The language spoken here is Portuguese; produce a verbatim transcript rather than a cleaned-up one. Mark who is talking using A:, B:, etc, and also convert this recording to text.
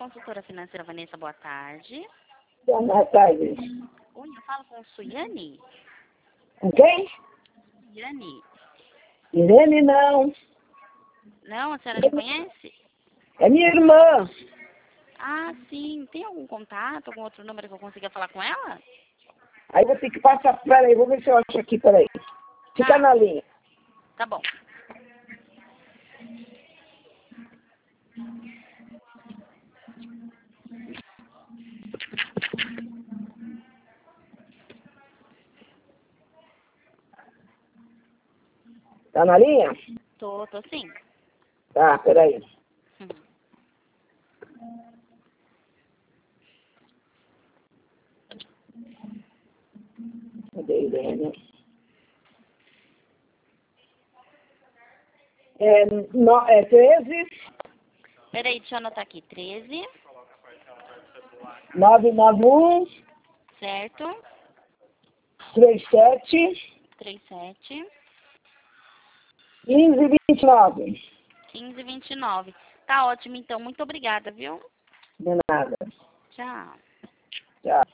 A: consultora financeira Vanessa, boa tarde.
B: Boa tarde.
A: Oi, eu falo com Suiane?
B: Com quem?
A: Suiane.
B: Irene, não.
A: Não, a senhora me conhece?
B: É minha irmã.
A: Ah, sim. Tem algum contato, algum outro número que eu consiga falar com ela?
B: Aí vou ter que passar. Peraí, vou ver se eu acho aqui, peraí. Fica
A: Tá.
B: na linha.
A: Tá bom.
B: Tá na linha?
A: Tô, tô sim.
B: Tá, peraí.
A: Hum.
B: Cadê a Irene? É, no, é treze,
A: Peraí, deixa eu anotar aqui. treze,
B: nove nove um,
A: certo?
B: três sete,
A: trinta e sete,
B: quinze, vinte e nove.
A: quinze, vinte e nove. Tá ótimo, então. Muito obrigada, viu?
B: De nada.
A: Tchau.
B: Tchau.